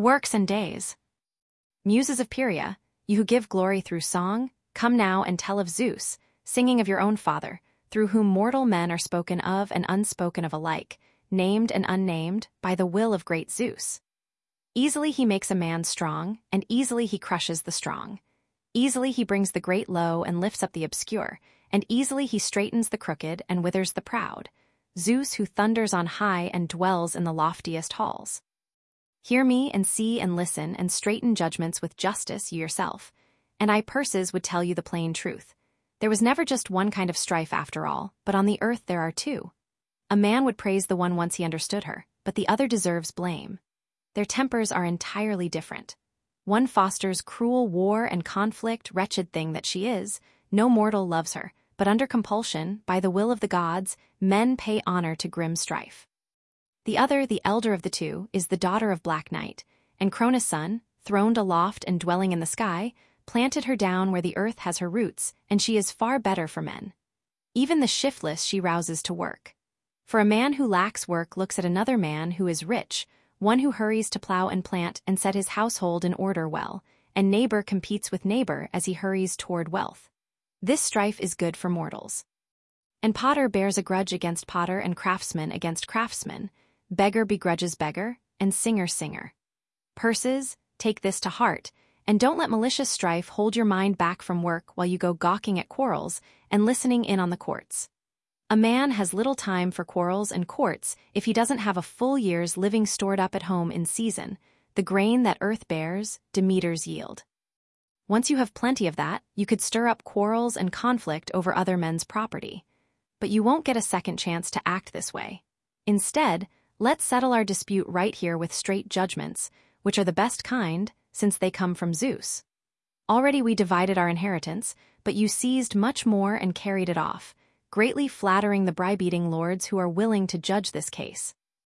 Works and days. Muses of Pieria, you who give glory through song, come now and tell of Zeus, singing of your own father, through whom mortal men are spoken of and unspoken of alike, named and unnamed, by the will of great Zeus. Easily he makes a man strong, and easily he crushes the strong. Easily he brings the great low and lifts up the obscure, and easily he straightens the crooked and withers the proud. Zeus who thunders on high and dwells in the loftiest halls. Hear me and see and listen and straighten judgments with justice you yourself, and I Perses would tell you the plain truth. There was never just one kind of strife after all, but on the earth there are two. A man would praise the one once he understood her, but the other deserves blame. Their tempers are entirely different. One fosters cruel war and conflict, wretched thing that she is, no mortal loves her, but under compulsion, by the will of the gods, men pay honor to grim strife. The other, the elder of the two, is the daughter of Black Night, and Cronus' son, throned aloft and dwelling in the sky, planted her down where the earth has her roots, and she is far better for men. Even the shiftless she rouses to work. For a man who lacks work looks at another man who is rich, one who hurries to plow and plant and set his household in order well, and neighbor competes with neighbor as he hurries toward wealth. This strife is good for mortals. And potter bears a grudge against potter and craftsman against craftsman, beggar begrudges beggar, and singer singer. Perses, take this to heart, and don't let malicious strife hold your mind back from work while you go gawking at quarrels and listening in on the courts. A man has little time for quarrels and courts if he doesn't have a full year's living stored up at home in season, the grain that earth bears, Demeter's yield. Once you have plenty of that, you could stir up quarrels and conflict over other men's property. But you won't get a second chance to act this way. Instead, let's settle our dispute right here with straight judgments, which are the best kind, since they come from Zeus. Already we divided our inheritance, but you seized much more and carried it off, greatly flattering the bribe-eating lords who are willing to judge this case.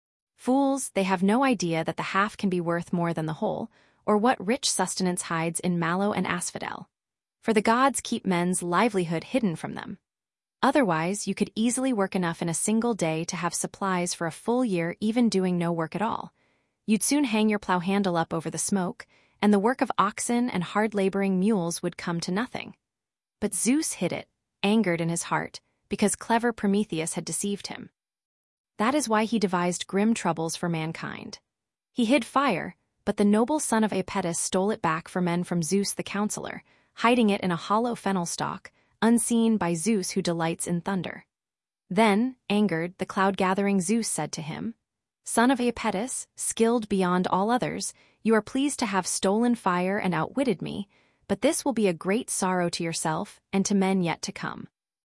Fools, they have no idea that the half can be worth more than the whole, or what rich sustenance hides in mallow and asphodel. For the gods keep men's livelihood hidden from them. Otherwise, you could easily work enough in a single day to have supplies for a full year even doing no work at all. You'd soon hang your plow handle up over the smoke, and the work of oxen and hard-laboring mules would come to nothing. But Zeus hid it, angered in his heart, because clever Prometheus had deceived him. That is why he devised grim troubles for mankind. He hid fire, but the noble son of Iapetus stole it back for men from Zeus the counselor, hiding it in a hollow fennel stalk, unseen by Zeus who delights in thunder. Then, angered, the cloud-gathering Zeus said to him, "Son of Iapetus, skilled beyond all others, you are pleased to have stolen fire and outwitted me, but this will be a great sorrow to yourself and to men yet to come.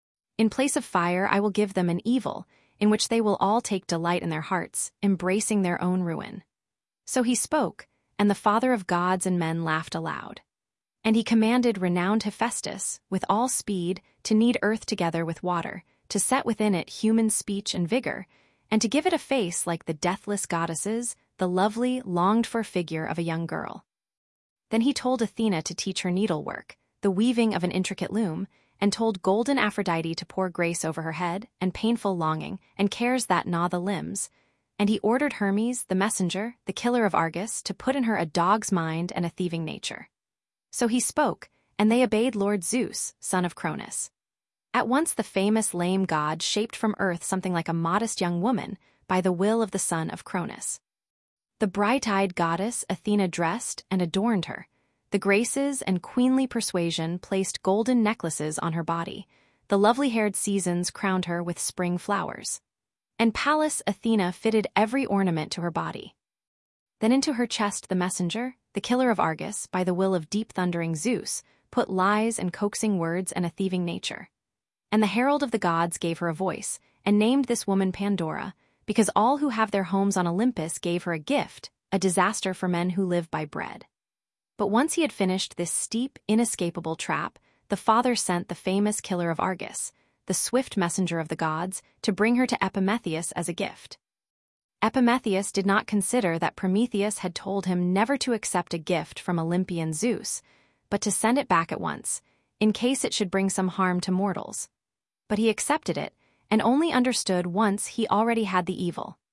In place of fire I will give them an evil, in which they will all take delight in their hearts, embracing their own ruin." So he spoke, and the father of gods and men laughed aloud. And he commanded renowned Hephaestus, with all speed, to knead earth together with water, to set within it human speech and vigor, and to give it a face like the deathless goddesses, the lovely, longed-for figure of a young girl. Then he told Athena to teach her needlework, the weaving of an intricate loom, and told golden Aphrodite to pour grace over her head, and painful longing, and cares that gnaw the limbs. And he ordered Hermes, the messenger, the killer of Argus, to put in her a dog's mind and a thieving nature. So he spoke, and they obeyed Lord Zeus, son of Cronus. At once the famous lame god shaped from earth something like a modest young woman, by the will of the son of Cronus. The bright-eyed goddess Athena dressed and adorned her. The Graces and queenly Persuasion placed golden necklaces on her body. The lovely-haired Seasons crowned her with spring flowers. And Pallas Athena fitted every ornament to her body. Then into her chest the messenger, the killer of Argus, by the will of deep-thundering Zeus, put lies and coaxing words and a thieving nature. And the herald of the gods gave her a voice, and named this woman Pandora, because all who have their homes on Olympus gave her a gift, a disaster for men who live by bread. But once he had finished this steep, inescapable trap, the father sent the famous killer of Argus, the swift messenger of the gods, to bring her to Epimetheus as a gift. Epimetheus did not consider that Prometheus had told him never to accept a gift from Olympian Zeus, but to send it back at once, in case it should bring some harm to mortals. But he accepted it, and only understood once he already had the evil.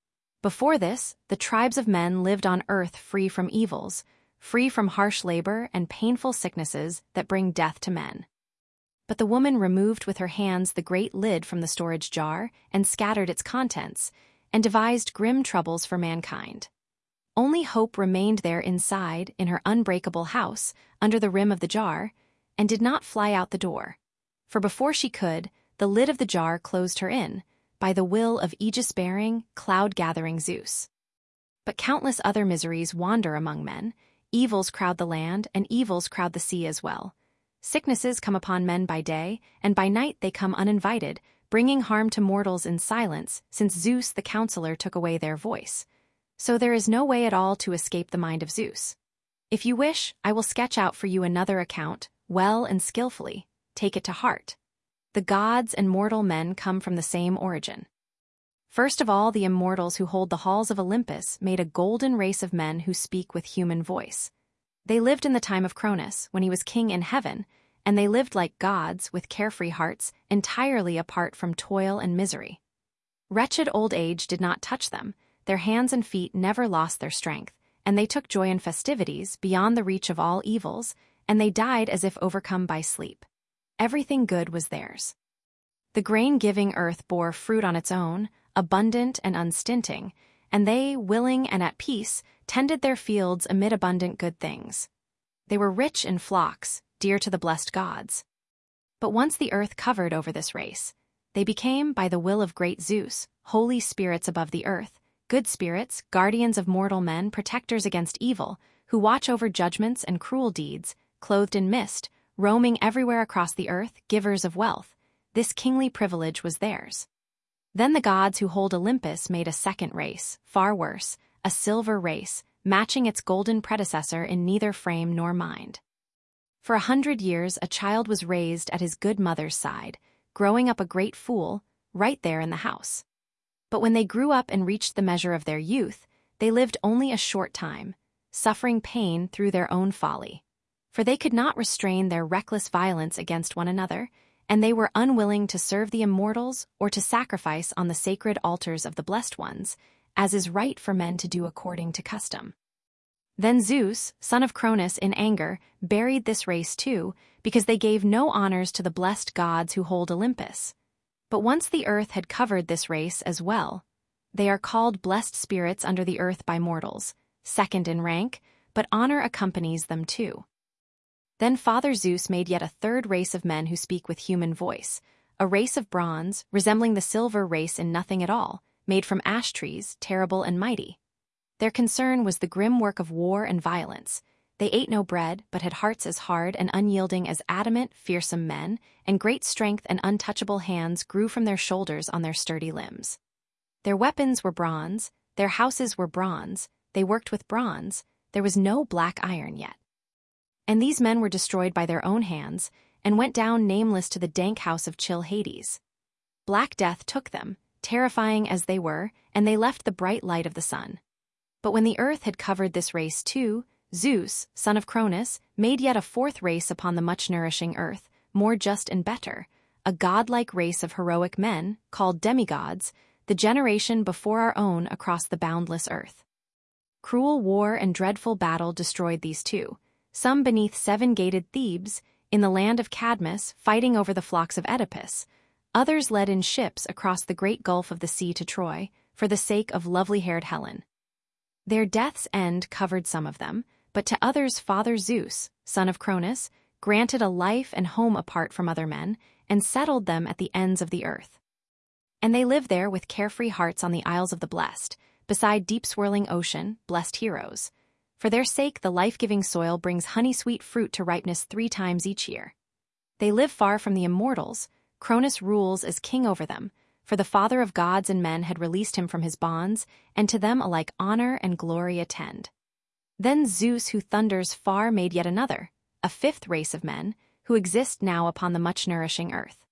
Before this, the tribes of men lived on earth free from evils, free from harsh labor and painful sicknesses that bring death to men. But the woman removed with her hands the great lid from the storage jar and scattered its contents, and devised grim troubles for mankind. Only hope remained there inside, in her unbreakable house, under the rim of the jar, and did not fly out the door. For before she could, the lid of the jar closed her in, by the will of aegis-bearing, cloud-gathering Zeus. But countless other miseries wander among men. Evils crowd the land, and evils crowd the sea as well. Sicknesses come upon men by day, and by night they come uninvited, bringing harm to mortals in silence, since Zeus the counselor took away their voice. So there is no way at all to escape the mind of Zeus. If you wish, I will sketch out for you another account, well and skillfully. Take it to heart. The gods and mortal men come from the same origin. First of all, the immortals who hold the halls of Olympus made a golden race of men who speak with human voice. They lived in the time of Cronus, when he was king in heaven, and they lived like gods, with carefree hearts, entirely apart from toil and misery. Wretched old age did not touch them, their hands and feet never lost their strength, and they took joy in festivities beyond the reach of all evils, and they died as if overcome by sleep. Everything good was theirs. The grain-giving earth bore fruit on its own, abundant and unstinting, and they, willing and at peace, tended their fields amid abundant good things. They were rich in flocks, dear to the blessed gods. But once the earth covered over this race, they became, by the will of great Zeus, holy spirits above the earth, good spirits, guardians of mortal men, protectors against evil, who watch over judgments and cruel deeds, clothed in mist, roaming everywhere across the earth, givers of wealth. This kingly privilege was theirs. Then the gods who hold Olympus made a second race, far worse, a silver race, matching its golden predecessor in neither frame nor mind. For 100 years a child was raised at his good mother's side, growing up a great fool, right there in the house. But when they grew up and reached the measure of their youth, they lived only a short time, suffering pain through their own folly. For they could not restrain their reckless violence against one another, and they were unwilling to serve the immortals or to sacrifice on the sacred altars of the blessed ones, as is right for men to do according to custom. Then Zeus, son of Cronus, in anger, buried this race too, because they gave no honors to the blessed gods who hold Olympus. But once the earth had covered this race as well, they are called blessed spirits under the earth by mortals, second in rank, but honor accompanies them too. Then Father Zeus made yet a third race of men who speak with human voice, a race of bronze, resembling the silver race in nothing at all, made from ash trees, terrible and mighty. Their concern was the grim work of war and violence. They ate no bread, but had hearts as hard and unyielding as adamant, fearsome men, and great strength and untouchable hands grew from their shoulders on their sturdy limbs. Their weapons were bronze, their houses were bronze, they worked with bronze, there was no black iron yet. And these men were destroyed by their own hands, and went down nameless to the dank house of chill Hades. Black death took them, terrifying as they were, and they left the bright light of the sun. But when the earth had covered this race too, Zeus, son of Cronus, made yet a fourth race upon the much-nourishing earth, more just and better, a godlike race of heroic men, called demigods, the generation before our own across the boundless earth. Cruel war and dreadful battle destroyed these two, some beneath seven-gated Thebes, in the land of Cadmus, fighting over the flocks of Oedipus, others led in ships across the great gulf of the sea to Troy, for the sake of lovely-haired Helen. Their death's end covered some of them, but to others Father Zeus, son of Cronus, granted a life and home apart from other men, and settled them at the ends of the earth. And they live there with carefree hearts on the Isles of the Blessed, beside deep-swirling ocean, blessed heroes. For their sake the life-giving soil brings honey-sweet fruit to ripeness 3 times each year. They live far from the immortals. Cronus rules as king over them, for the Father of gods and men had released him from his bonds, and to them alike honor and glory attend. Then Zeus, who thunders far, made yet another, a 5th race of men, who exist now upon the much-nourishing earth.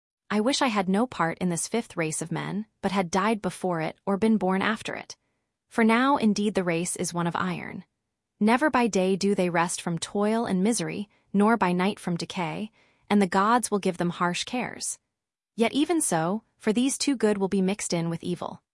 I wish I had no part in this 5th race of men, but had died before it or been born after it. For now indeed the race is one of iron. Never by day do they rest from toil and misery, nor by night from decay, and the gods will give them harsh cares. Yet even so, for these too good will be mixed in with evil.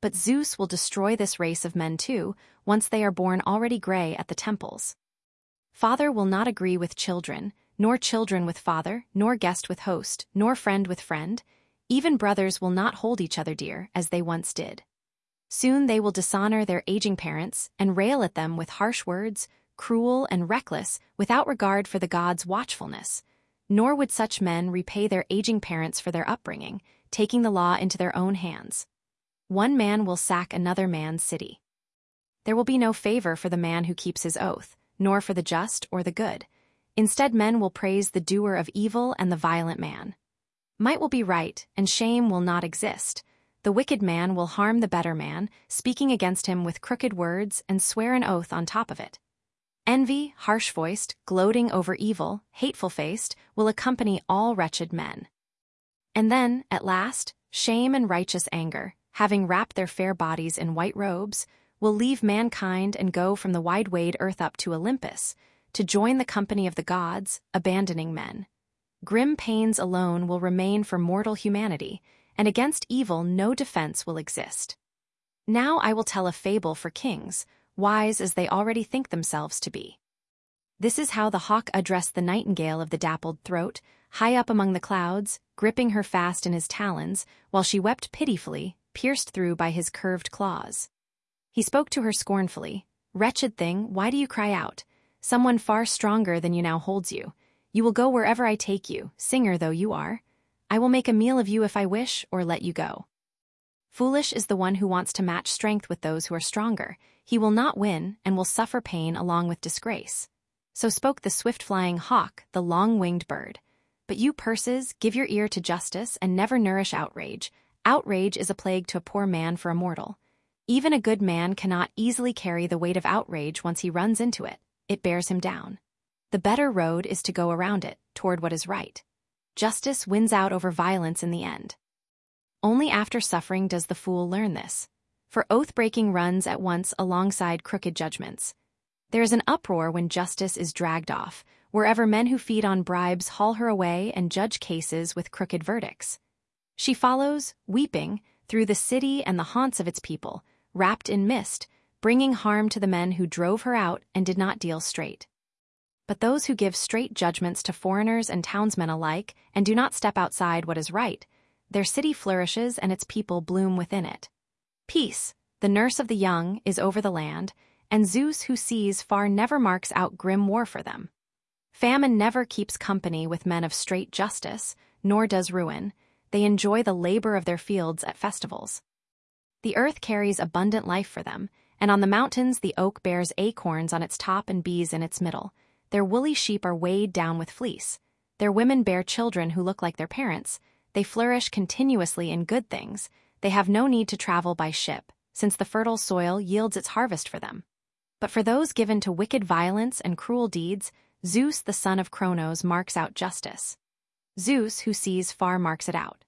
But Zeus will destroy this race of men too, once they are born already gray at the temples. Father will not agree with children, nor children with father, nor guest with host, nor friend with friend. Even brothers will not hold each other dear, as they once did. Soon they will dishonor their aging parents and rail at them with harsh words, cruel and reckless, without regard for the gods' watchfulness. Nor would such men repay their aging parents for their upbringing, taking the law into their own hands. One man will sack another man's city. There will be no favor for the man who keeps his oath, nor for the just or the good. Instead, men will praise the doer of evil and the violent man. Might will be right, and shame will not exist. The wicked man will harm the better man, speaking against him with crooked words and swear an oath on top of it. Envy, harsh-voiced, gloating over evil, hateful-faced, will accompany all wretched men. And then, at last, shame and righteous anger, having wrapped their fair bodies in white robes, will leave mankind and go from the wide-wide earth up to Olympus, to join the company of the gods, abandoning men. Grim pains alone will remain for mortal humanity, and against evil no defense will exist. Now I will tell a fable for kings, wise as they already think themselves to be. This is how the hawk addressed the nightingale of the dappled throat, high up among the clouds, gripping her fast in his talons, while she wept pitifully, pierced through by his curved claws. He spoke to her scornfully, "Wretched thing, why do you cry out? Someone far stronger than you now holds you. You will go wherever I take you, singer though you are. I will make a meal of you if I wish, or let you go." Foolish is the one who wants to match strength with those who are stronger. He will not win, and will suffer pain along with disgrace. So spoke the swift-flying hawk, the long-winged bird. But you Perses, give your ear to justice and never nourish outrage. Outrage is a plague to a poor man for a mortal. Even a good man cannot easily carry the weight of outrage once he runs into it. It bears him down. The better road is to go around it, toward what is right. Justice wins out over violence in the end. Only after suffering does the fool learn this, for oath-breaking runs at once alongside crooked judgments. There is an uproar when justice is dragged off, wherever men who feed on bribes haul her away and judge cases with crooked verdicts. She follows, weeping, through the city and the haunts of its people, wrapped in mist, bringing harm to the men who drove her out and did not deal straight. But those who give straight judgments to foreigners and townsmen alike and do not step outside what is right, their city flourishes and its people bloom within it. Peace, the nurse of the young, is over the land, and Zeus who sees far never marks out grim war for them. Famine never keeps company with men of straight justice, nor does ruin. They enjoy the labor of their fields at festivals. The earth carries abundant life for them, and on the mountains the oak bears acorns on its top and bees in its middle. Their woolly sheep are weighed down with fleece. Their women bear children who look like their parents. They flourish continuously in good things. They have no need to travel by ship, since the fertile soil yields its harvest for them. But for those given to wicked violence and cruel deeds, Zeus the son of Cronos marks out justice. Zeus who sees far marks it out.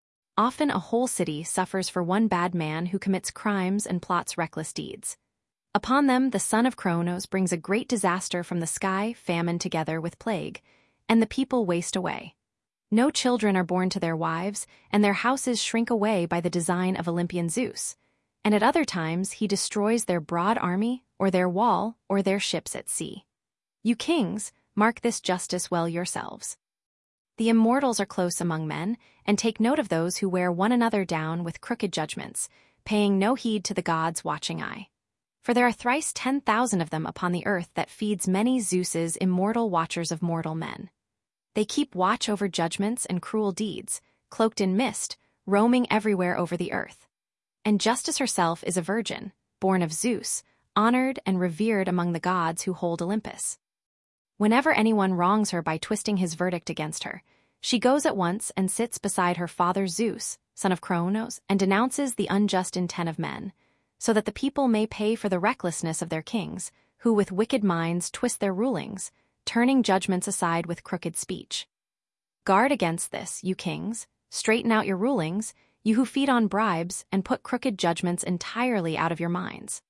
Often a whole city suffers for one bad man who commits crimes and plots reckless deeds. Upon them the son of Cronos brings a great disaster from the sky, famine together with plague, and the people waste away. No children are born to their wives, and their houses shrink away by the design of Olympian Zeus, and at other times he destroys their broad army, or their wall, or their ships at sea. You kings, mark this justice well yourselves. The immortals are close among men, and take note of those who wear one another down with crooked judgments, paying no heed to the gods' watching eye. For there are thrice 10,000 of them upon the earth that feeds many Zeus's immortal watchers of mortal men. They keep watch over judgments and cruel deeds, cloaked in mist, roaming everywhere over the earth. And Justice herself is a virgin, born of Zeus, honored and revered among the gods who hold Olympus. Whenever anyone wrongs her by twisting his verdict against her, she goes at once and sits beside her father Zeus, son of Cronos, and denounces the unjust intent of men, so that the people may pay for the recklessness of their kings, who with wicked minds twist their rulings, turning judgments aside with crooked speech. Guard against this, you kings, straighten out your rulings, you who feed on bribes and put crooked judgments entirely out of your minds.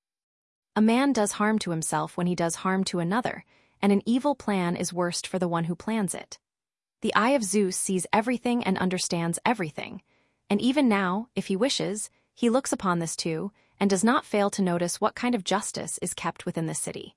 A man does harm to himself when he does harm to another, and an evil plan is worst for the one who plans it. The eye of Zeus sees everything and understands everything, and even now, if he wishes, He looks upon this too, and does not fail to notice what kind of justice is kept within the city.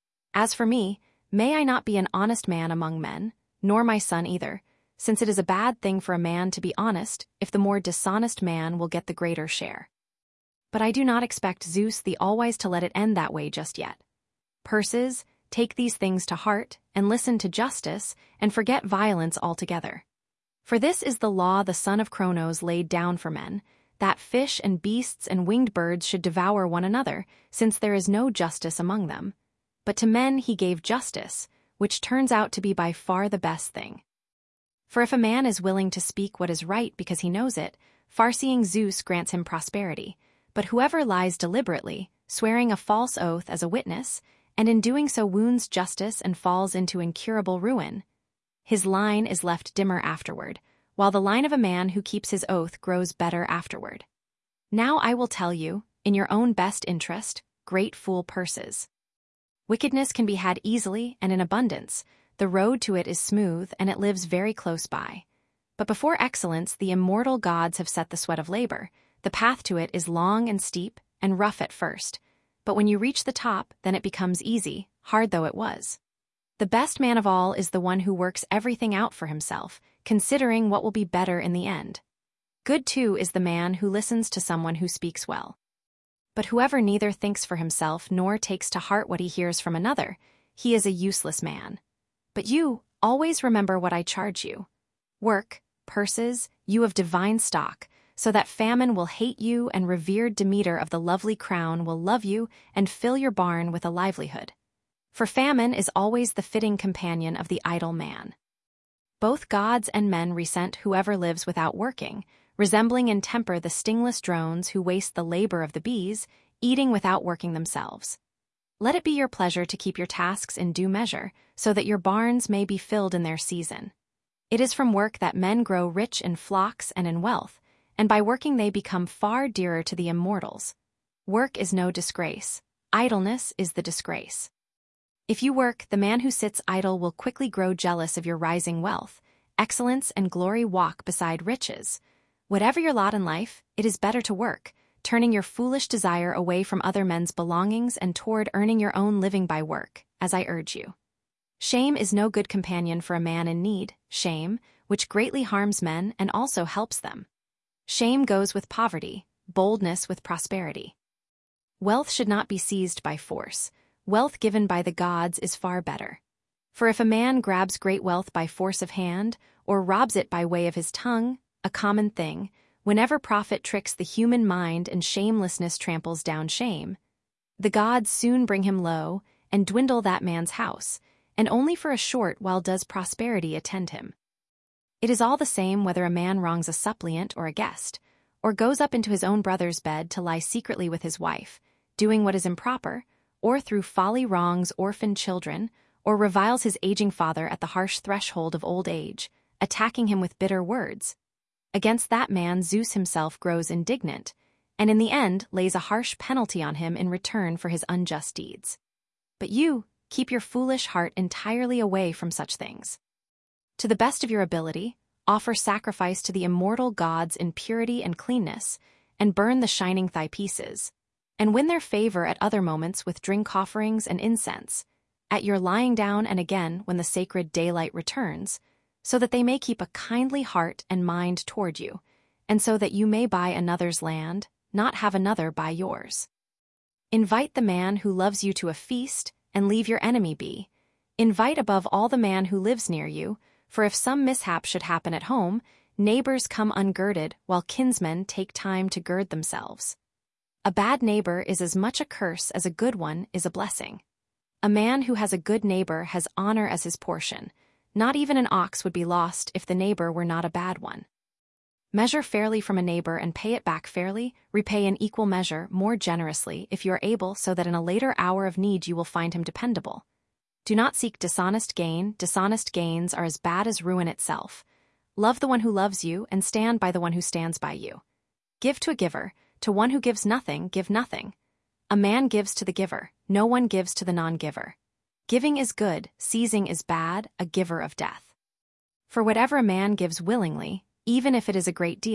As for me, may I not be an honest man among men, nor my son either, since it is a bad thing for a man to be honest if the more dishonest man will get the greater share. But I do not expect Zeus the All-Wise to let it end that way just yet. Perses, take these things to heart, and listen to justice, and forget violence altogether. For this is the law the son of Cronos laid down for men, that fish and beasts and winged birds should devour one another, since there is no justice among them. But to men he gave justice, which turns out to be by far the best thing. For if a man is willing to speak what is right because he knows it, far-seeing Zeus grants him prosperity. But whoever lies deliberately, swearing a false oath as a witness, and in doing so wounds justice and falls into incurable ruin, his line is left dimmer afterward, while the line of a man who keeps his oath grows better afterward. Now I will tell you, in your own best interest, great fool Perses. Wickedness can be had easily and in abundance, the road to it is smooth and it lives very close by. But before excellence the immortal gods have set the sweat of labor. The path to it is long and steep and rough at first, but when you reach the top, then it becomes easy, hard though it was. The best man of all is the one who works everything out for himself, considering what will be better in the end. Good too is the man who listens to someone who speaks well. But whoever neither thinks for himself nor takes to heart what he hears from another, he is a useless man. But you, always remember what I charge you. Work, Perses, you of divine stock, so that Famine will hate you and revered Demeter of the lovely crown will love you and fill your barn with a livelihood. For Famine is always the fitting companion of the idle man. Both gods and men resent whoever lives without working, resembling in temper the stingless drones who waste the labor of the bees, eating without working themselves. Let it be your pleasure to keep your tasks in due measure, so that your barns may be filled in their season. It is from work that men grow rich in flocks and in wealth, and by working they become far dearer to the immortals. Work is no disgrace. Idleness is the disgrace. If you work, the man who sits idle will quickly grow jealous of your rising wealth. Excellence and glory walk beside riches. Whatever your lot in life, it is better to work, turning your foolish desire away from other men's belongings and toward earning your own living by work, as I urge you. Shame is no good companion for a man in need, shame, which greatly harms men and also helps them. Shame goes with poverty, boldness with prosperity. Wealth should not be seized by force. Wealth given by the gods is far better. For if a man grabs great wealth by force of hand, or robs it by way of his tongue, a common thing, whenever profit tricks the human mind and shamelessness tramples down shame, the gods soon bring him low and dwindle that man's house, and only for a short while does prosperity attend him. It is all the same whether a man wrongs a suppliant or a guest, or goes up into his own brother's bed to lie secretly with his wife, doing what is improper, or through folly wrongs orphan children, or reviles his aging father at the harsh threshold of old age, attacking him with bitter words. Against that man Zeus himself grows indignant, and in the end lays a harsh penalty on him in return for his unjust deeds. But you, keep your foolish heart entirely away from such things. To the best of your ability, offer sacrifice to the immortal gods in purity and cleanness, and burn the shining thigh pieces, and win their favor at other moments with drink offerings and incense, at your lying down and again when the sacred daylight returns, so that they may keep a kindly heart and mind toward you, and so that you may buy another's land, not have another buy yours. Invite the man who loves you to a feast, and leave your enemy be. Invite above all the man who lives near you, for if some mishap should happen at home, neighbors come ungirded while kinsmen take time to gird themselves. A bad neighbor is as much a curse as a good one is a blessing. A man who has a good neighbor has honor as his portion. Not even an ox would be lost if the neighbor were not a bad one. Measure fairly from a neighbor and pay it back fairly, repay in equal measure more generously if you are able, so that in a later hour of need you will find him dependable. Do not seek dishonest gain. Dishonest gains are as bad as ruin itself. Love the one who loves you and stand by the one who stands by you. Give to a giver. To one who gives nothing, give nothing. A man gives to the giver, no one gives to the non-giver. Giving is good, seizing is bad, a giver of death. For whatever a man gives willingly, even if it is a great deal,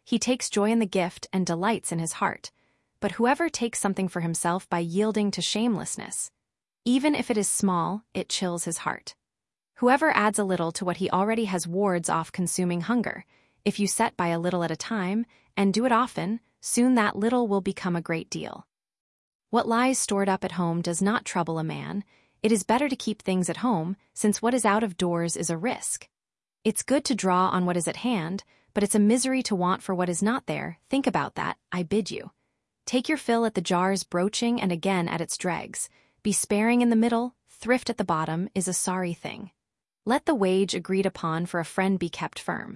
he takes joy in the gift and delights in his heart. But whoever takes something for himself by yielding to shamelessness, even if it is small, it chills his heart. Whoever adds a little to what he already has wards off consuming hunger. If you set by a little at a time, and do it often, soon that little will become a great deal. What lies stored up at home does not trouble a man. It is better to keep things at home, since what is out of doors is a risk. It's good to draw on what is at hand, but it's a misery to want for what is not there. Think about that, I bid you. Take your fill at the jar's broaching and again at its dregs. Be sparing in the middle, thrift at the bottom is a sorry thing. Let the wage agreed upon for a friend be kept firm.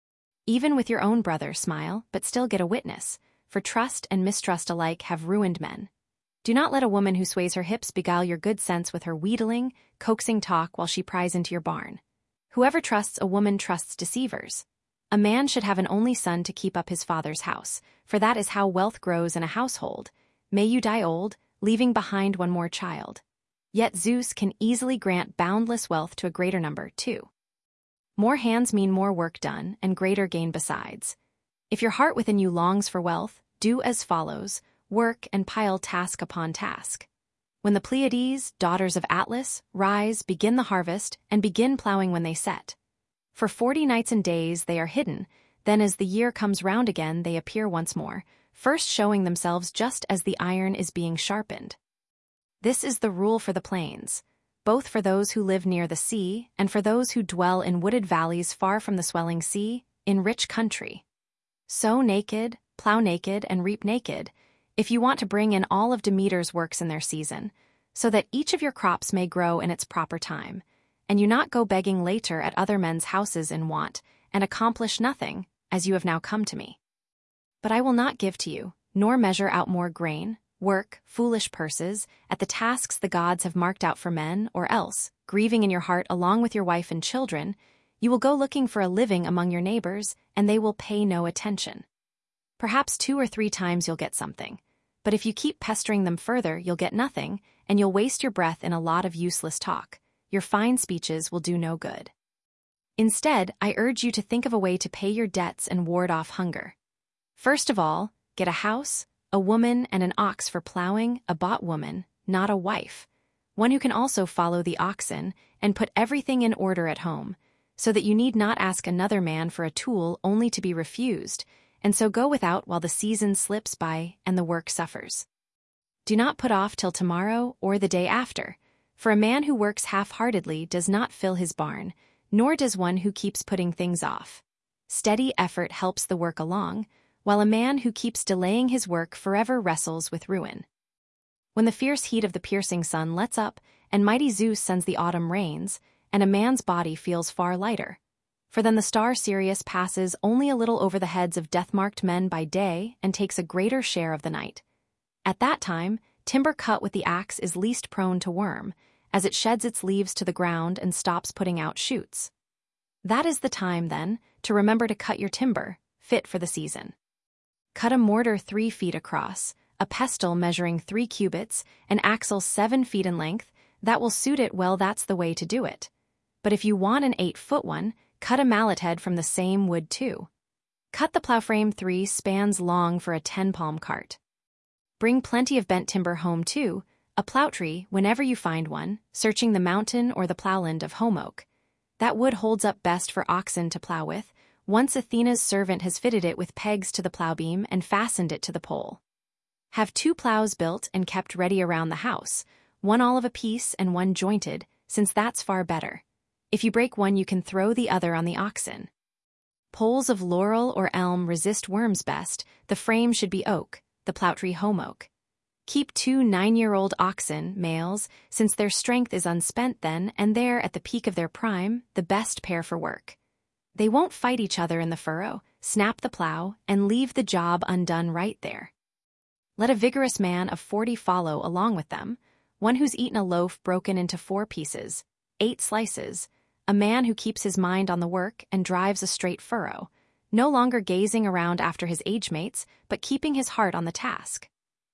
Even with your own brother, smile, but still get a witness, for trust and mistrust alike have ruined men. Do not let a woman who sways her hips beguile your good sense with her wheedling, coaxing talk while she pries into your barn. Whoever trusts a woman trusts deceivers. A man should have an only son to keep up his father's house, for that is how wealth grows in a household. May you die old, leaving behind one more child. Yet Zeus can easily grant boundless wealth to a greater number, too. More hands mean more work done, and greater gain besides. If your heart within you longs for wealth, do as follows: work and pile task upon task. When the Pleiades, daughters of Atlas, rise, begin the harvest, and begin plowing when they set. For 40 nights and days they are hidden, then as the year comes round again they appear once more, first showing themselves just as the iron is being sharpened. This is the rule for the plains, both for those who live near the sea and for those who dwell in wooded valleys far from the swelling sea, in rich country. Sow naked, plow naked, and reap naked, if you want to bring in all of Demeter's works in their season, so that each of your crops may grow in its proper time, and you not go begging later at other men's houses in want, and accomplish nothing, as you have now come to me. But I will not give to you, nor measure out more grain, work, foolish purses, at the tasks the gods have marked out for men, or else, grieving in your heart along with your wife and children, you will go looking for a living among your neighbors, and they will pay no attention. Perhaps 2 or 3 times you'll get something, but if you keep pestering them further, you'll get nothing, and you'll waste your breath in a lot of useless talk. Your fine speeches will do no good. Instead, I urge you to think of a way to pay your debts and ward off hunger. First of all, get a house, a woman, and an ox for plowing, a bought woman, not a wife, one who can also follow the oxen, and put everything in order at home, so that you need not ask another man for a tool only to be refused, and so go without while the season slips by and the work suffers. Do not put off till tomorrow or the day after, for a man who works half-heartedly does not fill his barn, nor does one who keeps putting things off. Steady effort helps the work along, while a man who keeps delaying his work forever wrestles with ruin. When the fierce heat of the piercing sun lets up, and mighty Zeus sends the autumn rains, and a man's body feels far lighter, for then the star Sirius passes only a little over the heads of death-marked men by day and takes a greater share of the night. At that time, timber cut with the axe is least prone to worm, as it sheds its leaves to the ground and stops putting out shoots. That is the time, then, to remember to cut your timber, fit for the season. Cut a mortar 3 feet across, a pestle measuring 3 cubits, an axle 7 feet in length. That will suit it well. That's the way to do it. But if you want an 8-foot one, cut a mallet head from the same wood too. Cut the plow frame 3 spans long for a 10-palm cart. Bring plenty of bent timber home too, a plow tree whenever you find one, searching the mountain or the plowland of home oak. That wood holds up best for oxen to plow with. Once Athena's servant has fitted it with pegs to the plow beam and fastened it to the pole. Have 2 plows built and kept ready around the house, one all of a piece and one jointed, since that's far better. If you break one, you can throw the other on the oxen. Poles of laurel or elm resist worms best. The frame should be oak, the plow tree home oak. Keep 2 9-year-old oxen, males, since their strength is unspent then and there at the peak of their prime, the best pair for work. They won't fight each other in the furrow, snap the plow, and leave the job undone right there. Let a vigorous man of 40 follow along with them, one who's eaten a loaf broken into 4 pieces, 8 slices, a man who keeps his mind on the work and drives a straight furrow, no longer gazing around after his age-mates, but keeping his heart on the task.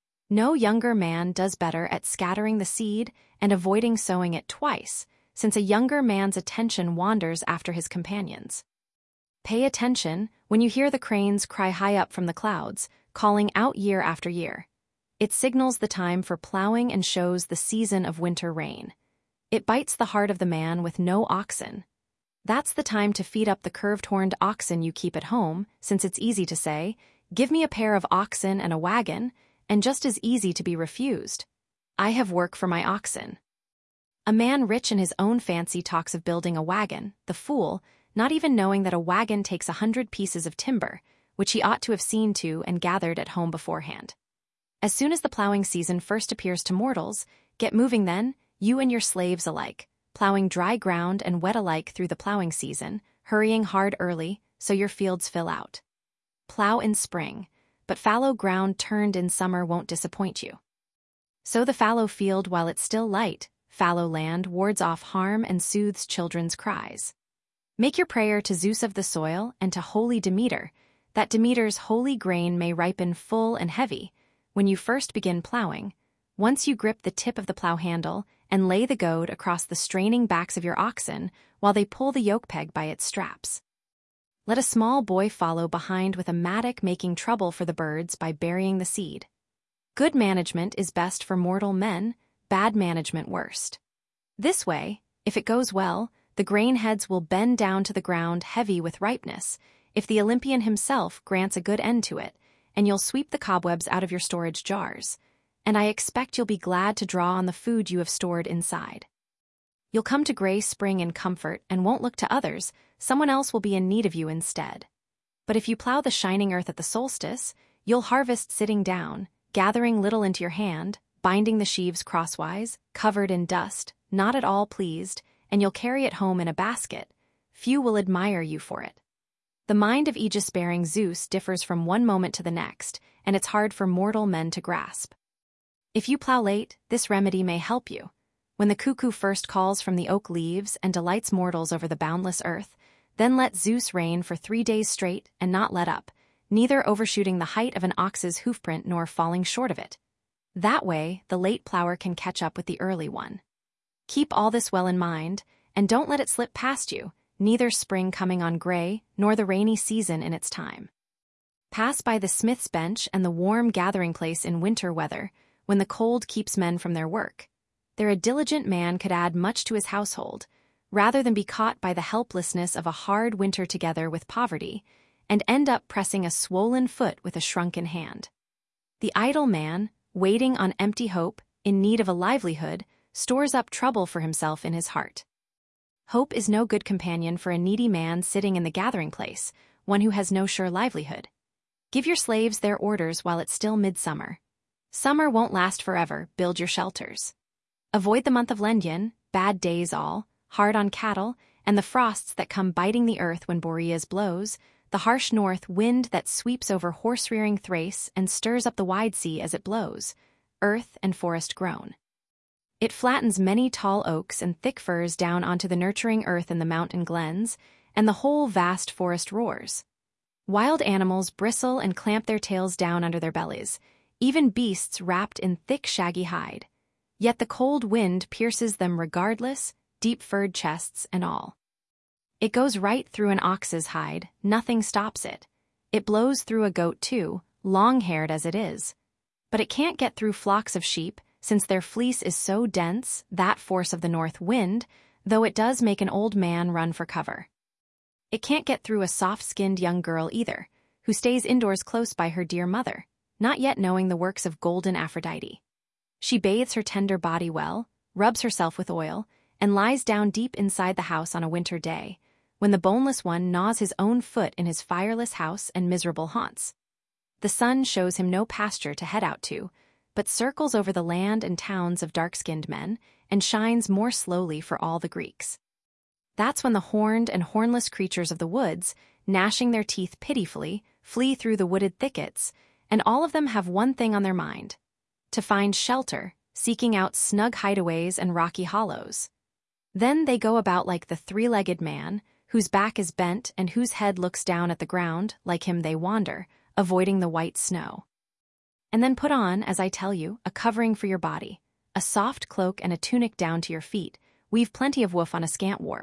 No younger man does better at scattering the seed and avoiding sowing it twice, since a younger man's attention wanders after his companions. Pay attention when you hear the cranes cry high up from the clouds, calling out year after year. It signals the time for plowing and shows the season of winter rain. It bites the heart of the man with no oxen. That's the time to feed up the curved-horned oxen you keep at home, since it's easy to say, "Give me a pair of oxen and a wagon," and just as easy to be refused. "I have work for my oxen." A man rich in his own fancy talks of building a wagon, the fool, not even knowing that a wagon takes 100 pieces of timber, which he ought to have seen to and gathered at home beforehand. As soon as the plowing season first appears to mortals, get moving then, you and your slaves alike, plowing dry ground and wet alike through the plowing season, hurrying hard early, so your fields fill out. Plow in spring, but fallow ground turned in summer won't disappoint you. Sow the fallow field while it's still light. Fallow land wards off harm and soothes children's cries. Make your prayer to Zeus of the soil and to holy Demeter, that Demeter's holy grain may ripen full and heavy, when you first begin plowing. Once you grip the tip of the plow handle and lay the goad across the straining backs of your oxen while they pull the yoke peg by its straps. Let a small boy follow behind with a mattock, making trouble for the birds by burying the seed. Good management is best for mortal men, bad management worst. This way, if it goes well, the grain heads will bend down to the ground heavy with ripeness, if the Olympian himself grants a good end to it, and you'll sweep the cobwebs out of your storage jars, and I expect you'll be glad to draw on the food you have stored inside. You'll come to gray spring in comfort and won't look to others, someone else will be in need of you instead. But if you plow the shining earth at the solstice, you'll harvest sitting down, gathering little into your hand, binding the sheaves crosswise, covered in dust, not at all pleased, and you'll carry it home in a basket. Few will admire you for it. The mind of aegis-bearing Zeus differs from one moment to the next, and it's hard for mortal men to grasp. If you plow late, this remedy may help you. When the cuckoo first calls from the oak leaves and delights mortals over the boundless earth, then let Zeus reign for 3 days straight and not let up, neither overshooting the height of an ox's hoofprint nor falling short of it. That way, the late plower can catch up with the early one. Keep all this well in mind, and don't let it slip past you, neither spring coming on gray, nor the rainy season in its time. Pass by the smith's bench and the warm gathering place in winter weather, when the cold keeps men from their work. There a diligent man could add much to his household, rather than be caught by the helplessness of a hard winter together with poverty, and end up pressing a swollen foot with a shrunken hand. The idle man, waiting on empty hope, in need of a livelihood, stores up trouble for himself in his heart. Hope is no good companion for a needy man sitting in the gathering place, one who has no sure livelihood. Give your slaves their orders while it's still midsummer. Summer won't last forever, build your shelters. Avoid the month of Lendian, bad days all, hard on cattle, and the frosts that come biting the earth when Boreas blows, the harsh north wind that sweeps over horse-rearing Thrace and stirs up the wide sea as it blows, earth and forest grown. It flattens many tall oaks and thick firs down onto the nurturing earth in the mountain glens, and the whole vast forest roars. Wild animals bristle and clamp their tails down under their bellies, even beasts wrapped in thick shaggy hide. Yet the cold wind pierces them regardless, deep-furred chests and all. It goes right through an ox's hide, nothing stops it. It blows through a goat too, long-haired as it is. But it can't get through flocks of sheep, since their fleece is so dense, that force of the north wind, though it does make an old man run for cover. It can't get through a soft-skinned young girl either, who stays indoors close by her dear mother, not yet knowing the works of golden Aphrodite. She bathes her tender body well, rubs herself with oil, and lies down deep inside the house on a winter day, when the boneless one gnaws his own foot in his fireless house and miserable haunts. The sun shows him no pasture to head out to, but circles over the land and towns of dark-skinned men, and shines more slowly for all the Greeks. That's when the horned and hornless creatures of the woods, gnashing their teeth pitifully, flee through the wooded thickets, and all of them have one thing on their mind: to find shelter, seeking out snug hideaways and rocky hollows. Then they go about like the three-legged man, whose back is bent and whose head looks down at the ground, like him they wander, avoiding the white snow. And then put on, as I tell you, a covering for your body, a soft cloak and a tunic down to your feet, weave plenty of woof on a scant warp,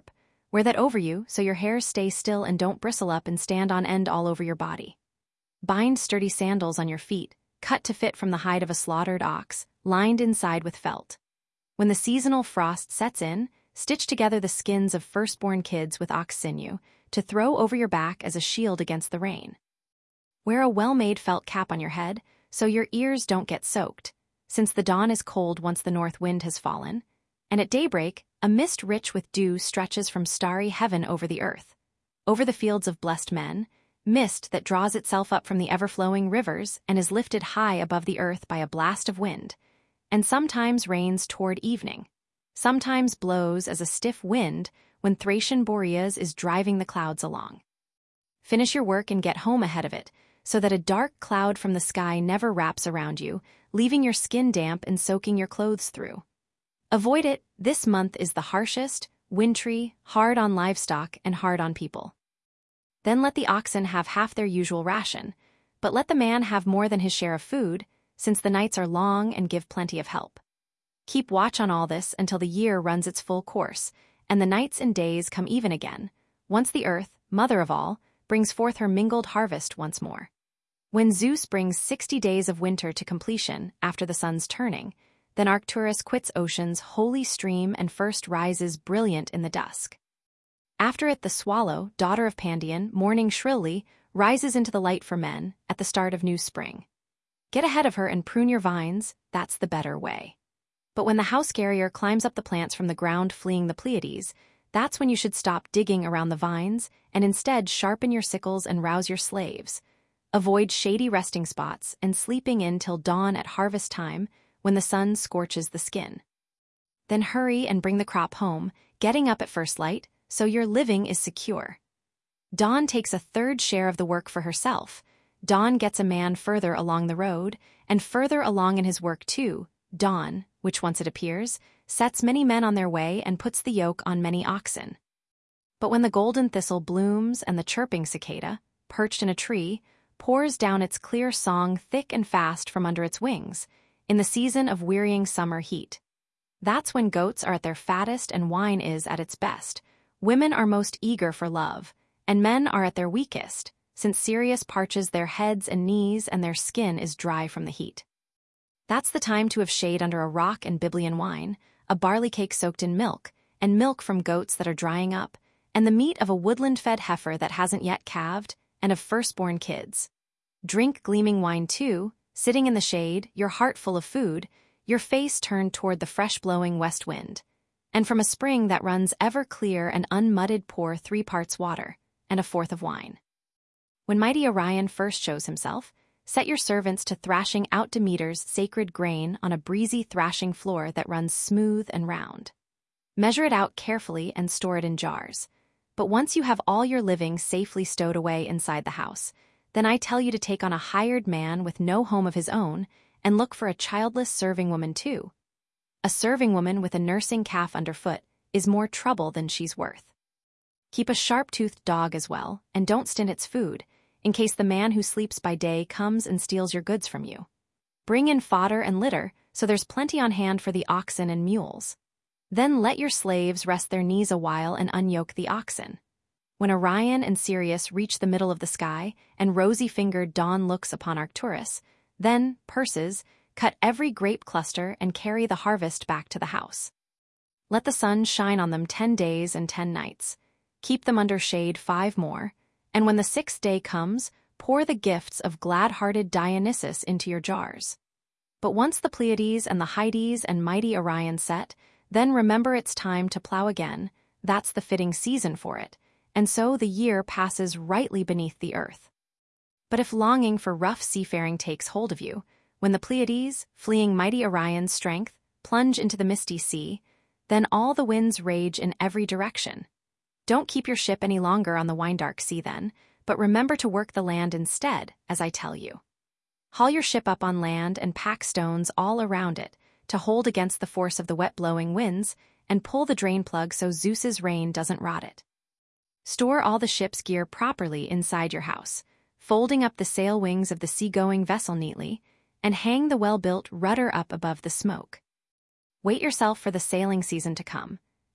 Wear that over you so your hairs stay still and don't bristle up and stand on end all over your body. Bind sturdy sandals on your feet, cut to fit from the hide of a slaughtered ox, lined inside with felt. When the seasonal frost sets in, stitch together the skins of firstborn kids with ox sinew to throw over your back as a shield against the rain. Wear a well-made felt cap on your head so your ears don't get soaked, since the dawn is cold once the north wind has fallen, and at daybreak, a mist rich with dew stretches from starry heaven over the earth. Over the fields of blessed men, mist that draws itself up from the ever-flowing rivers and is lifted high above the earth by a blast of wind, and sometimes rains toward evening, sometimes blows as a stiff wind when Thracian Boreas is driving the clouds along. Finish your work and get home ahead of it, so that a dark cloud from the sky never wraps around you, leaving your skin damp and soaking your clothes through. Avoid it. This month is the harshest, wintry, hard on livestock and hard on people. Then let the oxen have half their usual ration, but let the man have more than his share of food, since the nights are long and give plenty of help. Keep watch on all this until the year runs its full course, and the nights and days come even again, once the earth, mother of all, brings forth her mingled harvest once more. When Zeus brings 60 days of winter to completion after the sun's turning, then Arcturus quits ocean's holy stream and first rises brilliant in the dusk. After it the swallow, daughter of Pandion, mourning shrilly, rises into the light for men at the start of new spring. Get ahead of her and prune your vines, that's the better way. But when the house carrier climbs up the plants from the ground fleeing the Pleiades, that's when you should stop digging around the vines and instead sharpen your sickles and rouse your slaves. Avoid shady resting spots and sleeping in till dawn at harvest time when the sun scorches the skin. Then hurry and bring the crop home, getting up at first light, so your living is secure. Dawn takes a third share of the work for herself. Dawn gets a man further along the road, and further along in his work too. Dawn, which once it appears, sets many men on their way and puts the yoke on many oxen. But when the golden thistle blooms and the chirping cicada, perched in a tree, pours down its clear song thick and fast from under its wings, in the season of wearying summer heat. That's when goats are at their fattest and wine is at its best. Women are most eager for love, and men are at their weakest, since Sirius parches their heads and knees and their skin is dry from the heat. That's the time to have shade under a rock and Biblian wine, a barley cake soaked in milk, and milk from goats that are drying up, and the meat of a woodland-fed heifer that hasn't yet calved, and of firstborn kids. Drink gleaming wine too, sitting in the shade, your heart full of food, your face turned toward the fresh-blowing west wind. And from a spring that runs ever clear and unmudded pour 3 parts water, and a fourth of wine. When mighty Orion first shows himself, set your servants to thrashing out Demeter's sacred grain on a breezy thrashing floor that runs smooth and round. Measure it out carefully and store it in jars. But once you have all your living safely stowed away inside the house, then I tell you to take on a hired man with no home of his own and look for a childless serving woman too. A serving woman with a nursing calf underfoot is more trouble than she's worth. Keep a sharp-toothed dog as well, and don't stint its food, in case the man who sleeps by day comes and steals your goods from you. Bring in fodder and litter, so there's plenty on hand for the oxen and mules. Then let your slaves rest their knees a while and unyoke the oxen. When Orion and Sirius reach the middle of the sky and rosy-fingered dawn looks upon Arcturus, then, Perses, cut every grape cluster and carry the harvest back to the house. Let the sun shine on them 10 days and 10 nights. Keep them under shade 5 more, and when the 6th day comes, pour the gifts of glad-hearted Dionysus into your jars. But once the Pleiades and the Hyades and mighty Orion set, then remember it's time to plow again. That's the fitting season for it, and so the year passes rightly beneath the earth. But if longing for rough seafaring takes hold of you, when the Pleiades, fleeing mighty Orion's strength, plunge into the misty sea, then all the winds rage in every direction. Don't keep your ship any longer on the wine-dark sea then, but remember to work the land instead, as I tell you. Haul your ship up on land and pack stones all around it to hold against the force of the wet-blowing winds and pull the drain plug so Zeus's rain doesn't rot it. Store all the ship's gear properly inside your house, folding up the sail wings of the seagoing vessel neatly, and hang the well-built rudder up above the smoke. Wait yourself for the sailing season to come,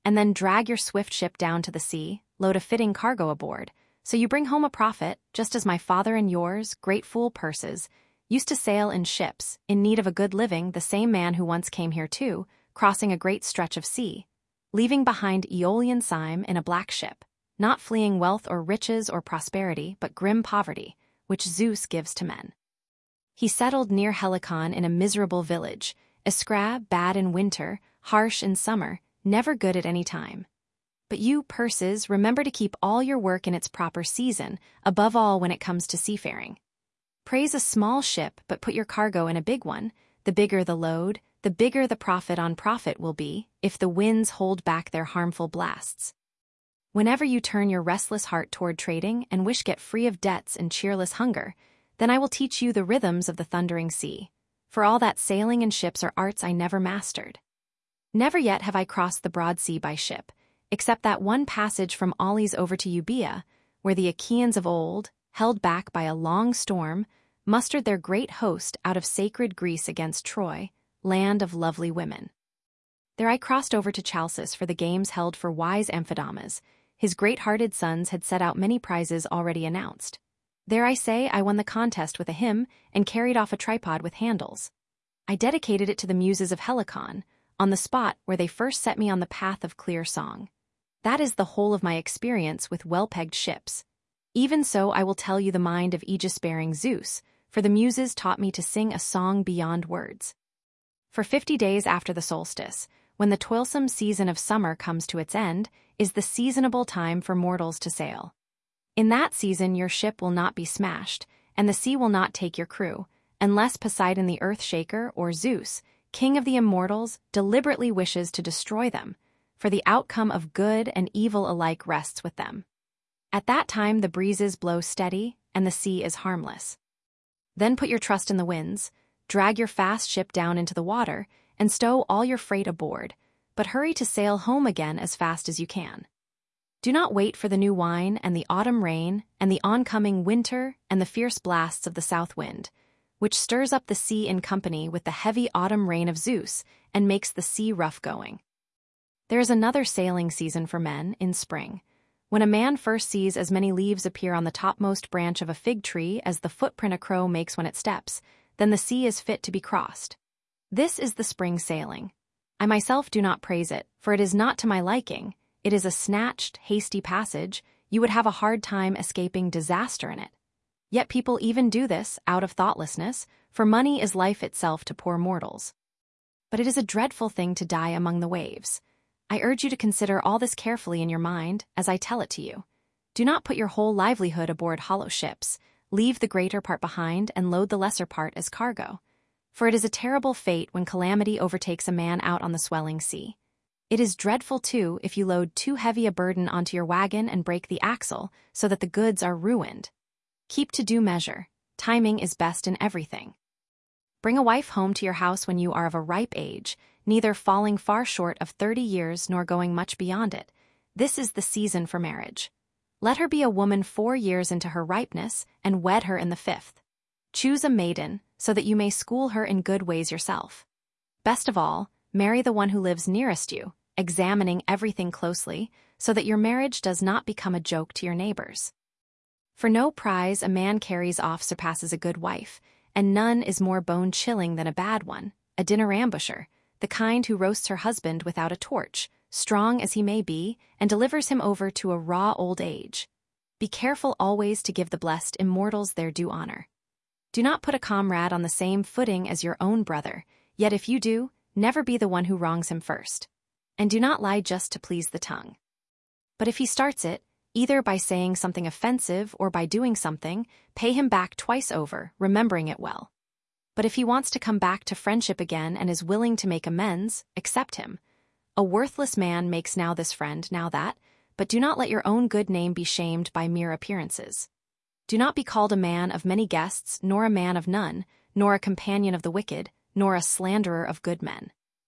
and then drag your swift ship down to the sea, load a fitting cargo aboard, so you bring home a profit, just as my father and yours, great fool purses, used to sail in ships, in need of a good living, the same man who once came here too, crossing a great stretch of sea, leaving behind Aeolian Cyme in a black ship, not fleeing wealth or riches or prosperity, but grim poverty, which Zeus gives to men. He settled near Helicon in a miserable village, Escra, bad in winter, harsh in summer, never good at any time. But you, Perses, remember to keep all your work in its proper season, above all when it comes to seafaring. Praise a small ship, but put your cargo in a big one. The bigger the load, the bigger the profit on profit will be, if the winds hold back their harmful blasts. Whenever you turn your restless heart toward trading and wish get free of debts and cheerless hunger, then I will teach you the rhythms of the thundering sea. For all that sailing and ships are arts I never mastered. Never yet have I crossed the broad sea by ship, except that one passage from Aulis over to Euboea, where the Achaeans of old, held back by a long storm, mustered their great host out of sacred Greece against Troy, land of lovely women. There I crossed over to Chalcis for the games held for wise Amphidamas. His great-hearted sons had set out many prizes already announced. There I say I won the contest with a hymn and carried off a tripod with handles. I dedicated it to the muses of Helicon, on the spot where they first set me on the path of clear song. That is the whole of my experience with well-pegged ships. Even so, I will tell you the mind of aegis-bearing Zeus, for the muses taught me to sing a song beyond words. For 50 days after the solstice, when the toilsome season of summer comes to its end, is the seasonable time for mortals to sail. In that season your ship will not be smashed, and the sea will not take your crew, unless Poseidon the earth-shaker or Zeus, king of the immortals, deliberately wishes to destroy them, for the outcome of good and evil alike rests with them. At that time the breezes blow steady, and the sea is harmless. Then put your trust in the winds, drag your fast ship down into the water, and stow all your freight aboard, but hurry to sail home again as fast as you can. Do not wait for the new wine and the autumn rain and the oncoming winter and the fierce blasts of the south wind, which stirs up the sea in company with the heavy autumn rain of Zeus and makes the sea rough going. There is another sailing season for men in spring, when a man first sees as many leaves appear on the topmost branch of a fig tree as the footprint a crow makes when it steps, then the sea is fit to be crossed. This is the spring sailing. I myself do not praise it, for it is not to my liking. It is a snatched, hasty passage. You would have a hard time escaping disaster in it. Yet people even do this out of thoughtlessness, for money is life itself to poor mortals. But it is a dreadful thing to die among the waves. I urge you to consider all this carefully in your mind as I tell it to you. Do not put your whole livelihood aboard hollow ships. Leave the greater part behind and load the lesser part as cargo. For it is a terrible fate when calamity overtakes a man out on the swelling sea. It is dreadful, too, if you load too heavy a burden onto your wagon and break the axle so that the goods are ruined. Keep to due measure. Timing is best in everything. Bring a wife home to your house when you are of a ripe age, neither falling far short of 30 years nor going much beyond it. This is the season for marriage. Let her be a woman 4 years into her ripeness, and wed her in the 5th. Choose a maiden, so that you may school her in good ways yourself. Best of all, marry the one who lives nearest you, examining everything closely, so that your marriage does not become a joke to your neighbors. For no prize a man carries off surpasses a good wife, and none is more bone-chilling than a bad one, a dinner ambusher, the kind who roasts her husband without a torch, strong as he may be, and delivers him over to a raw old age. Be careful always to give the blessed immortals their due honor. Do not put a comrade on the same footing as your own brother, yet if you do, never be the one who wrongs him first. And do not lie just to please the tongue. But if he starts it, either by saying something offensive or by doing something, pay him back twice over, remembering it well. But if he wants to come back to friendship again and is willing to make amends, accept him. A worthless man makes now this friend, now that, but do not let your own good name be shamed by mere appearances. Do not be called a man of many guests, nor a man of none, nor a companion of the wicked, nor a slanderer of good men.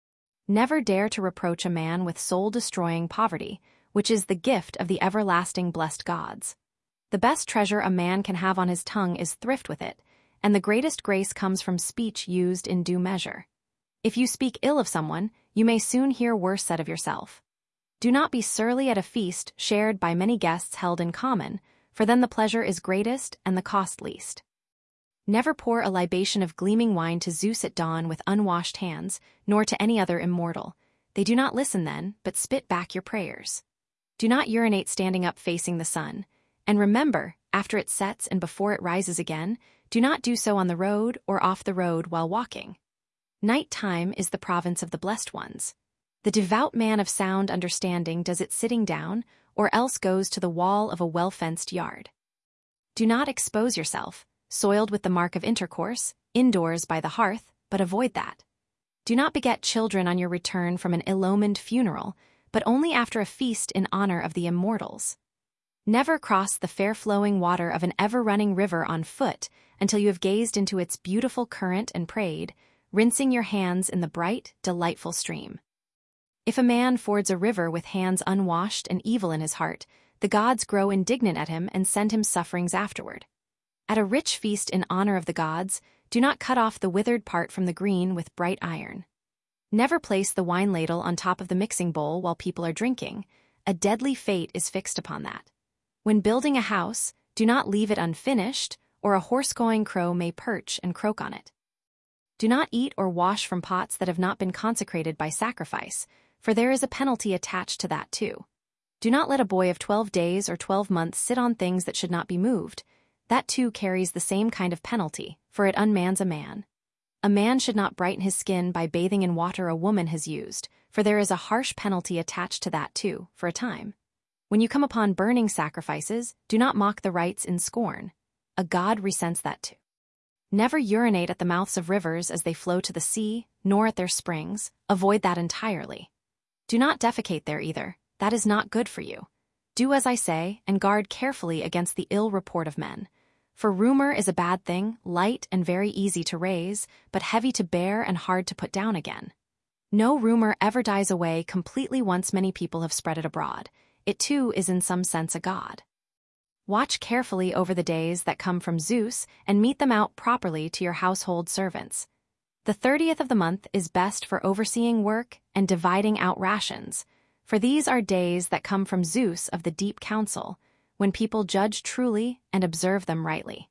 Never dare to reproach a man with soul-destroying poverty, which is the gift of the everlasting blessed gods. The best treasure a man can have on his tongue is thrift with it, and the greatest grace comes from speech used in due measure. If you speak ill of someone, you may soon hear worse said of yourself. Do not be surly at a feast shared by many guests held in common, for then the pleasure is greatest and the cost least. Never pour a libation of gleaming wine to Zeus at dawn with unwashed hands, nor to any other immortal. They do not listen then, but spit back your prayers. Do not urinate standing up facing the sun. And remember, after it sets and before it rises again, do not do so on the road or off the road while walking. Night time is the province of the blessed ones. The devout man of sound understanding does it sitting down, or else goes to the wall of a well-fenced yard. Do not expose yourself, soiled with the mark of intercourse, indoors by the hearth, but avoid that. Do not beget children on your return from an ill-omened funeral, but only after a feast in honor of the immortals. Never cross the fair-flowing water of an ever-running river on foot until you have gazed into its beautiful current and prayed, rinsing your hands in the bright, delightful stream. If a man fords a river with hands unwashed and evil in his heart, the gods grow indignant at him and send him sufferings afterward. At a rich feast in honor of the gods, do not cut off the withered part from the green with bright iron. Never place the wine ladle on top of the mixing bowl while people are drinking. A deadly fate is fixed upon that. When building a house, do not leave it unfinished, or a horse-going crow may perch and croak on it. Do not eat or wash from pots that have not been consecrated by sacrifice, for there is a penalty attached to that too. Do not let a boy of 12 days or 12 months sit on things that should not be moved. That too carries the same kind of penalty, for it unmans a man. A man should not brighten his skin by bathing in water a woman has used, for there is a harsh penalty attached to that too, for a time. When you come upon burning sacrifices, do not mock the rites in scorn. A god resents that too. Never urinate at the mouths of rivers as they flow to the sea, nor at their springs. Avoid that entirely. Do not defecate there either. That is not good for you. Do as I say, and guard carefully against the ill report of men. For rumor is a bad thing, light and very easy to raise, but heavy to bear and hard to put down again. No rumor ever dies away completely once many people have spread it abroad. It too is in some sense a god. Watch carefully over the days that come from Zeus and mete them out properly to your household servants. The 30th of the month is best for overseeing work and dividing out rations, for these are days that come from Zeus of the deep council, when people judge truly and observe them rightly.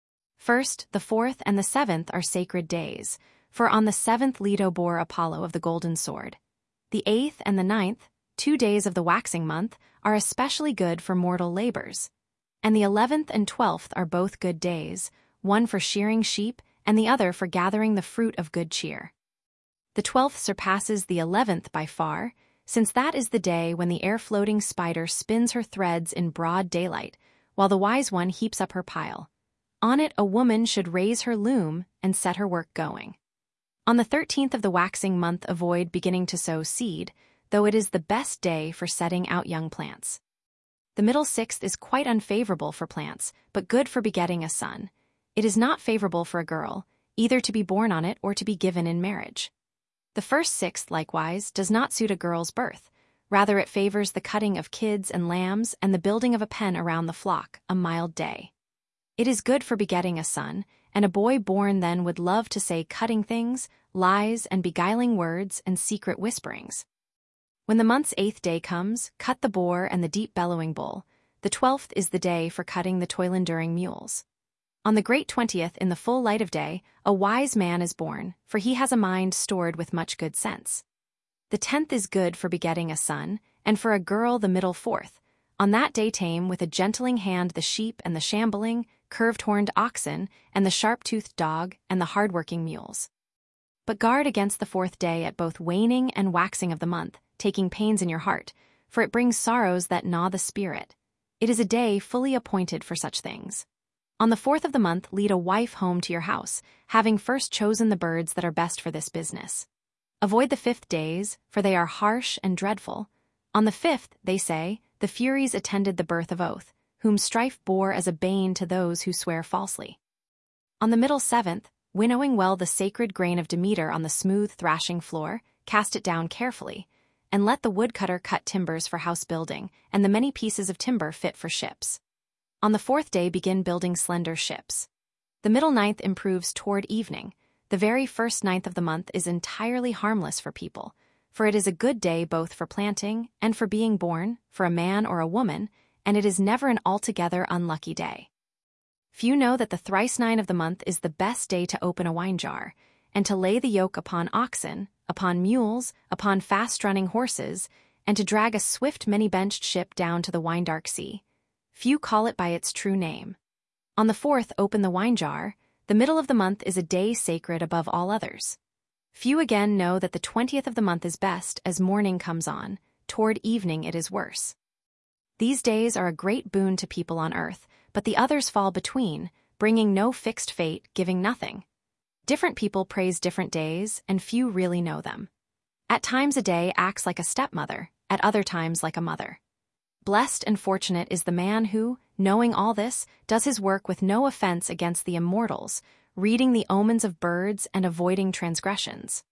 First, the 4th and the 7th are sacred days, for on the 7th Leto bore Apollo of the golden sword. The 8th and the 9th, 2 days of the waxing month, are especially good for mortal labors. And the 11th and 12th are both good days, one for shearing sheep and the other for gathering the fruit of good cheer. The 12th surpasses the 11th by far, since that is the day when the air-floating spider spins her threads in broad daylight, while the wise one heaps up her pile. On it a woman should raise her loom and set her work going. On the 13th of the waxing month avoid beginning to sow seed, though it is the best day for setting out young plants. The middle 6th is quite unfavorable for plants, but good for begetting a son. It is not favorable for a girl, either to be born on it or to be given in marriage. The first 6th, likewise, does not suit a girl's birth. Rather it favors the cutting of kids and lambs and the building of a pen around the flock, a mild day. It is good for begetting a son, and a boy born then would love to say cutting things, lies and beguiling words and secret whisperings. When the month's 8th day comes, cut the boar and the deep bellowing bull. The 12th is the day for cutting the toil-enduring mules. On the great 20th, in the full light of day, a wise man is born, for he has a mind stored with much good sense. The 10th is good for begetting a son, and for a girl the middle 4th. On that day tame with a gentling hand the sheep and the shambling, curved-horned oxen, and the sharp-toothed dog, and the hard-working mules. But guard against the 4th day at both waning and waxing of the month, taking pains in your heart, for it brings sorrows that gnaw the spirit. It is a day fully appointed for such things. On the 4th of the month lead a wife home to your house, having first chosen the birds that are best for this business. Avoid the 5th days, for they are harsh and dreadful. On the 5th, they say, the Furies attended the birth of Oath, whom strife bore as a bane to those who swear falsely. On the middle 7th, winnowing well the sacred grain of Demeter on the smooth thrashing floor, cast it down carefully, and let the woodcutter cut timbers for house building, and the many pieces of timber fit for ships. On the 4th day begin building slender ships. The middle 9th improves toward evening. The very first 9th of the month is entirely harmless for people, for it is a good day both for planting and for being born, for a man or a woman, and it is never an altogether unlucky day. Few know that the thrice 9 of the month is the best day to open a wine jar, and to lay the yoke upon oxen, upon mules, upon fast-running horses, and to drag a swift many-benched ship down to the wine-dark sea. Few call it by its true name. On the 4th open the wine jar. The middle of the month is a day sacred above all others. Few again know that the 20th of the month is best as morning comes on, toward evening it is worse. These days are a great boon to people on earth, but the others fall between, bringing no fixed fate, giving nothing. Different people praise different days, and few really know them. At times a day acts like a stepmother, at other times like a mother. Blessed and fortunate is the man who, knowing all this, does his work with no offense against the immortals, reading the omens of birds and avoiding transgressions.